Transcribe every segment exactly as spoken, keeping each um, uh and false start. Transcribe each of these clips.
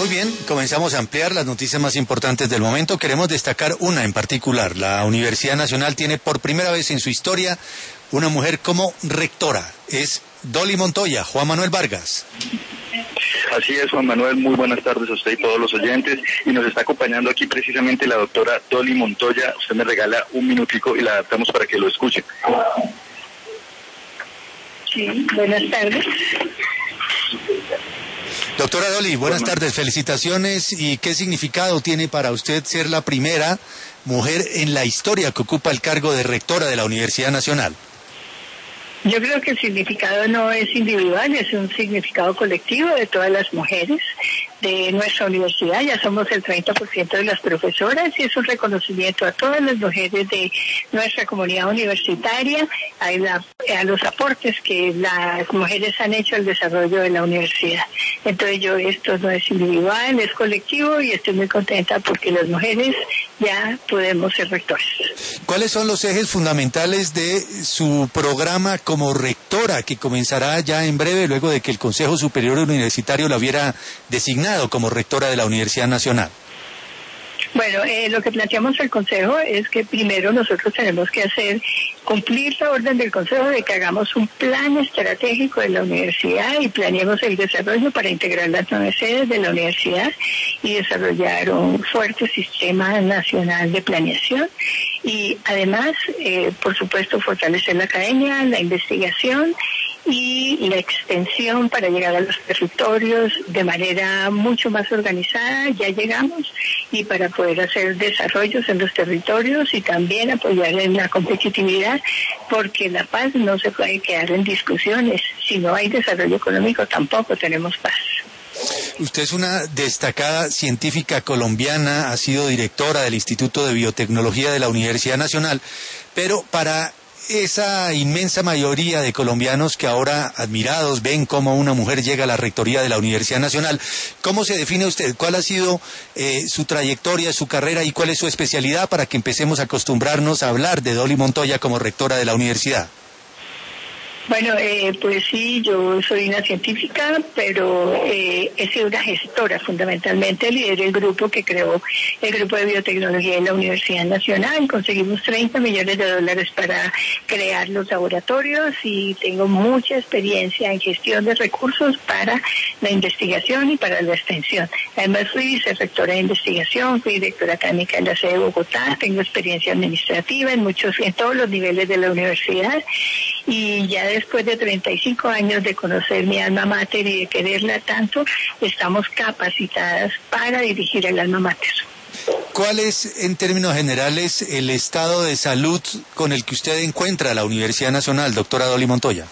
Muy bien, comenzamos a ampliar las noticias más importantes del momento. Queremos destacar una en particular. La Universidad Nacional tiene por primera vez en su historia una mujer como rectora. Es Dolly Montoya. Juan Manuel Vargas. Así es, Juan Manuel, muy buenas tardes a usted y todos los oyentes, y nos está acompañando aquí precisamente la doctora Dolly Montoya. Usted me regala un minutico y la adaptamos para que lo escuche. Sí, buenas tardes. Doctora Dolly, buenas tardes, felicitaciones. ¿Y qué significado tiene para usted ser la primera mujer en la historia que ocupa el cargo de rectora de la Universidad Nacional? Yo creo que el significado no es individual, es un significado colectivo de todas las mujeres de nuestra universidad. Ya somos el treinta por ciento de las profesoras y es un reconocimiento a todas las mujeres de nuestra comunidad universitaria, a, la, a los aportes que las mujeres han hecho al desarrollo de la universidad. Entonces yo, esto no es individual, es colectivo, y estoy muy contenta porque las mujeres ya podemos ser rectores. ¿Cuáles son los ejes fundamentales de su programa como rectora, que comenzará ya en breve, luego de que el Consejo Superior Universitario la hubiera designado como rectora de la Universidad Nacional? Bueno, eh, lo que planteamos al Consejo es que primero nosotros tenemos que hacer, cumplir la orden del Consejo de que hagamos un plan estratégico de la universidad y planeemos el desarrollo para integrar las nueve sedes de la universidad y desarrollar un fuerte sistema nacional de planeación. Y además, eh, por supuesto, fortalecer la academia, la investigación y la extensión para llegar a los territorios de manera mucho más organizada. Ya llegamos, y para poder hacer desarrollos en los territorios y también apoyar en la competitividad, porque la paz no se puede quedar en discusiones. Si no hay desarrollo económico, tampoco tenemos paz. Usted es una destacada científica colombiana, ha sido directora del Instituto de Biotecnología de la Universidad Nacional, pero para esa inmensa mayoría de colombianos que ahora, admirados, ven cómo una mujer llega a la rectoría de la Universidad Nacional, ¿cómo se define usted? ¿Cuál ha sido eh, su trayectoria, su carrera y cuál es su especialidad para que empecemos a acostumbrarnos a hablar de Dolly Montoya como rectora de la universidad? Bueno, eh, pues sí, yo soy una científica, pero eh, he sido una gestora fundamentalmente, lideré el grupo que creó el Grupo de Biotecnología de la Universidad Nacional. Conseguimos treinta millones de dólares para crear los laboratorios y tengo mucha experiencia en gestión de recursos para la investigación y para la extensión. Además fui vicerrectora de investigación, fui directora académica en la sede de Bogotá, tengo experiencia administrativa en muchos, en todos los niveles de la universidad, y ya después de treinta y cinco años de conocer mi alma mater y de quererla tanto, estamos capacitadas para dirigir el alma mater. ¿Cuál es, en términos generales, el estado de salud con el que usted encuentra la Universidad Nacional, doctora Dolly Montoya?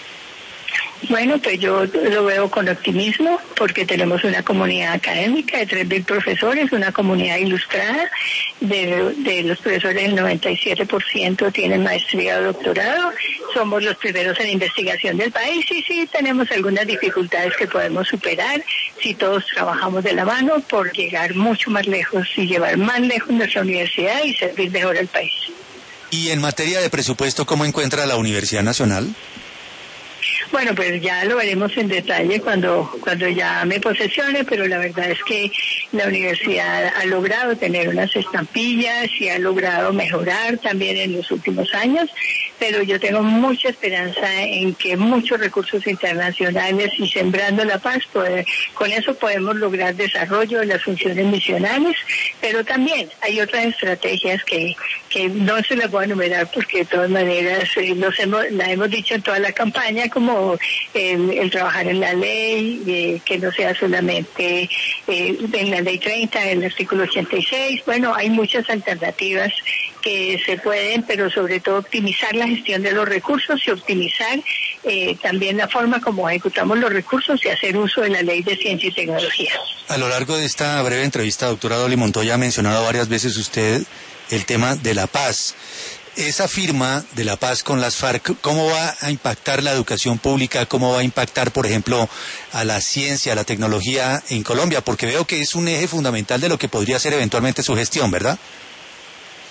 Bueno, pues yo lo veo con optimismo porque tenemos una comunidad académica de tres mil profesores, una comunidad ilustrada, de, de los profesores el noventa y siete por ciento tienen maestría o doctorado, somos los primeros en investigación del país y sí tenemos algunas dificultades que podemos superar si todos trabajamos de la mano por llegar mucho más lejos y llevar más lejos nuestra universidad y servir mejor al país. ¿Y en materia de presupuesto, cómo encuentra la Universidad Nacional? Bueno, pues ya lo veremos en detalle cuando cuando ya me posesione, pero la verdad es que la universidad ha logrado tener unas estampillas y ha logrado mejorar también en los últimos años, pero yo tengo mucha esperanza en que muchos recursos internacionales y sembrando la paz, pues, con eso podemos lograr desarrollo de las funciones misionales, pero también hay otras estrategias que, que no se las voy a enumerar porque de todas maneras eh, los hemos, la hemos dicho en toda la campaña, como el, el trabajar en la ley, eh, que no sea solamente eh, en la ley treinta, en el artículo ochenta y seis. Bueno, hay muchas alternativas que se pueden, pero sobre todo optimizar la gestión de los recursos y optimizar eh, también la forma como ejecutamos los recursos y hacer uso de la ley de ciencia y tecnología. A lo largo de esta breve entrevista, doctora Dolly Montoya, ha mencionado varias veces usted el tema de la paz. Esa firma de la paz con las FARC, ¿cómo va a impactar la educación pública? ¿Cómo va a impactar, por ejemplo, a la ciencia, a la tecnología en Colombia? Porque veo que es un eje fundamental de lo que podría ser eventualmente su gestión, ¿verdad?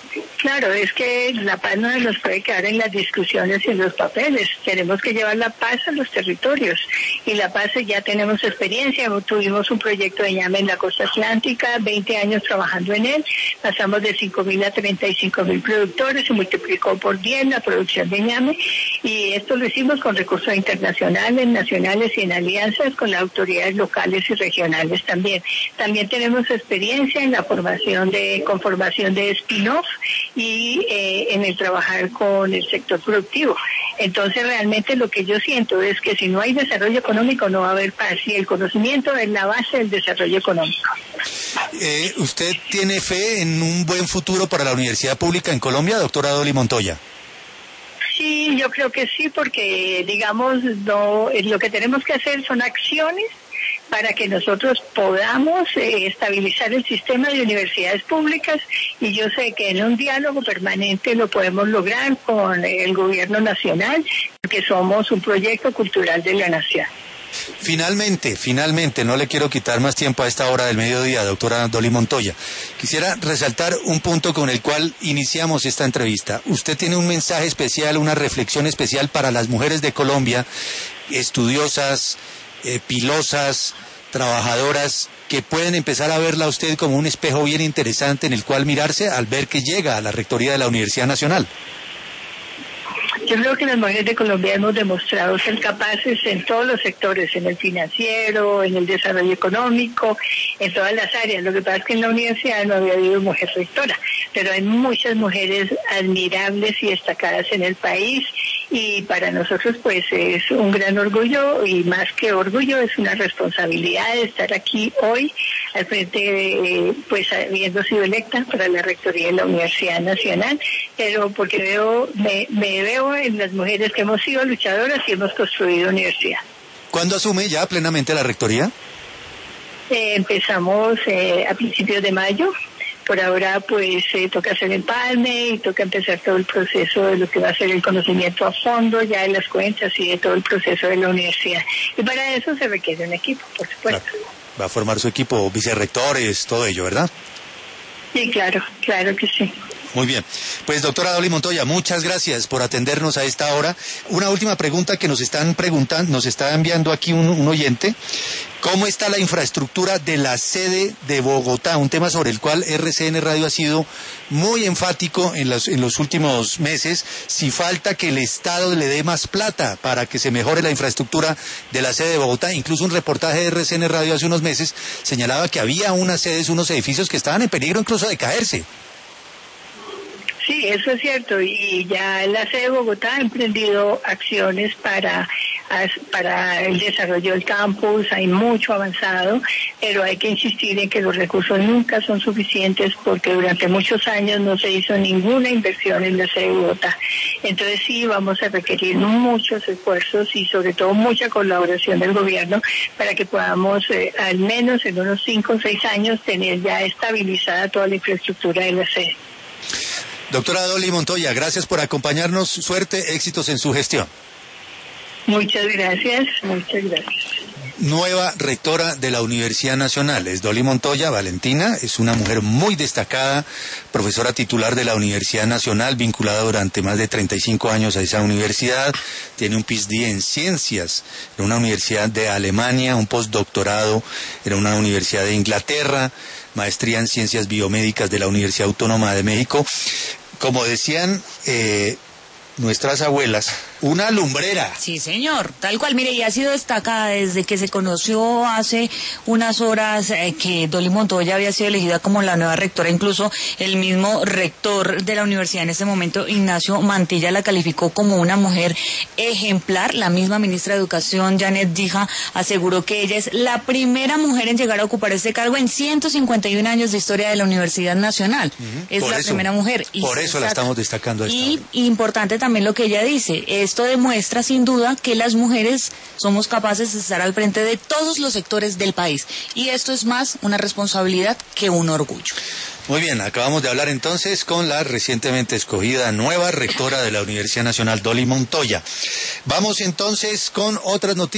Claro, es que la paz no nos puede quedar en las discusiones y en los papeles. Tenemos que llevar la paz a los territorios. Y la paz ya tenemos experiencia. Tuvimos un proyecto de ñame en la costa atlántica, veinte años trabajando en él. Pasamos de cinco mil a treinta y cinco mil productores, se multiplicó por diez la producción de ñame. Y esto lo hicimos con recursos internacionales, nacionales y en alianzas con las autoridades locales y regionales también. También tenemos experiencia en la formación de conformación de spin-off y eh, en el trabajar con el sector productivo. Entonces realmente lo que yo siento es que si no hay desarrollo económico no va a haber paz y el conocimiento es la base del desarrollo económico. Eh, ¿Usted tiene fe en un buen futuro para la universidad pública en Colombia, doctora Dolly Montoya? Sí, yo creo que sí, porque digamos no, lo que tenemos que hacer son acciones para que nosotros podamos eh, estabilizar el sistema de universidades públicas y yo sé que en un diálogo permanente lo podemos lograr con el gobierno nacional, porque somos un proyecto cultural de la nación. Finalmente, finalmente, no le quiero quitar más tiempo a esta hora del mediodía, doctora Dolly Montoya. Quisiera resaltar un punto con el cual iniciamos esta entrevista. Usted tiene un mensaje especial, una reflexión especial para las mujeres de Colombia, estudiosas, eh, pilosas, trabajadoras, que pueden empezar a verla a usted como un espejo bien interesante en el cual mirarse al ver que llega a la rectoría de la Universidad Nacional. Yo creo que las mujeres de Colombia hemos demostrado ser capaces en todos los sectores, en el financiero, en el desarrollo económico, en todas las áreas. Lo que pasa es que en la universidad no había habido mujer rectora, pero hay muchas mujeres admirables y destacadas en el país y para nosotros pues es un gran orgullo y más que orgullo es una responsabilidad de estar aquí hoy al frente de, pues habiendo sido electa para la rectoría de la Universidad Nacional, pero porque veo, me, me veo en las mujeres que hemos sido luchadoras y hemos construido universidad. ¿Cuándo asume ya plenamente la rectoría? Eh, empezamos eh, a principios de mayo. Por ahora, pues, eh, toca hacer empalme y toca empezar todo el proceso de lo que va a ser el conocimiento a fondo, ya de las cuentas y de todo el proceso de la universidad. Y para eso se requiere un equipo, por supuesto. Claro. Va a formar su equipo, vicerrectores, todo ello, ¿verdad? Sí, claro, claro que sí. Muy bien. Pues, doctora Dolly Montoya, muchas gracias por atendernos a esta hora. Una última pregunta que nos están preguntando, nos está enviando aquí un, un oyente. ¿Cómo está la infraestructura de la sede de Bogotá? Un tema sobre el cual R C N Radio ha sido muy enfático en los, en los últimos meses. Si falta que el Estado le dé más plata para que se mejore la infraestructura de la sede de Bogotá. Incluso un reportaje de R C N Radio hace unos meses señalaba que había unas sedes, unos edificios que estaban en peligro incluso de caerse. Sí, eso es cierto, y ya la sede de Bogotá ha emprendido acciones para, para el desarrollo del campus, hay mucho avanzado, pero hay que insistir en que los recursos nunca son suficientes porque durante muchos años no se hizo ninguna inversión en la sede de Bogotá. Entonces sí, vamos a requerir muchos esfuerzos y sobre todo mucha colaboración del gobierno para que podamos eh, al menos en unos cinco o seis años tener ya estabilizada toda la infraestructura de la sede. Doctora Dolly Montoya, gracias por acompañarnos. Suerte, éxitos en su gestión. Muchas gracias, muchas gracias. Nueva rectora de la Universidad Nacional es Dolly Montoya. Valentina es una mujer muy destacada, profesora titular de la Universidad Nacional, vinculada durante más de treinta y cinco años a esa universidad. Tiene un P H D en ciencias en una universidad de Alemania, un postdoctorado en una universidad de Inglaterra, maestría en ciencias biomédicas de la Universidad Autónoma de México. Como decían eh, nuestras abuelas, una lumbrera. Sí, señor, tal cual. Mire, y ha sido destacada desde que se conoció hace unas horas eh, que Dolly Montoya había sido elegida como la nueva rectora. Incluso el mismo rector de la universidad en ese momento, Ignacio Mantilla, la calificó como una mujer ejemplar. La misma ministra de Educación, Janet Dija, aseguró que ella es la primera mujer en llegar a ocupar este cargo en ciento cincuenta y un años de historia de la Universidad Nacional. Uh-huh. Es por la eso, primera mujer. Y por eso la estamos destacando a esta Y hora. Importante también lo que ella dice, esto demuestra sin duda que las mujeres somos capaces de estar al frente de todos los sectores del país y esto es más una responsabilidad que un orgullo. Muy bien, acabamos de hablar entonces con la recientemente escogida nueva rectora de la Universidad Nacional, Dolly Montoya. Vamos entonces con otras noticias.